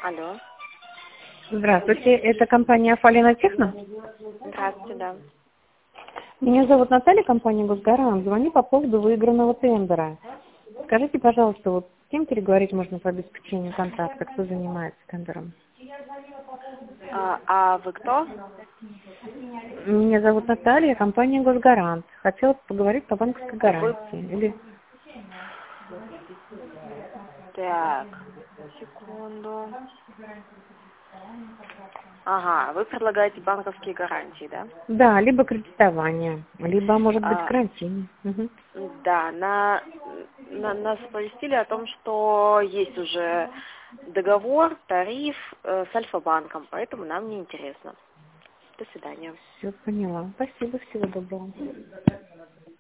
Алло. Здравствуйте, это компания Фалина Техно? Здравствуйте, да. Меня зовут Наталья, компания Госгарант. Звоню по поводу выигранного тендера. Скажите, пожалуйста, вот с кем переговорить можно по обеспечению контракта, кто занимается тендером? А вы кто? Меня зовут Наталья, компания Госгарант. Хотела поговорить по банковской Вы... гарантии. Или... Так, секунду. Ага, вы предлагаете банковские гарантии, да? Да, либо кредитование, либо, может быть, гарантийное. Угу. Да, нас оповестили о том, что есть уже договор, тариф с Альфа-банком, поэтому нам не интересно. До свидания. Все поняла. Спасибо, всего доброго.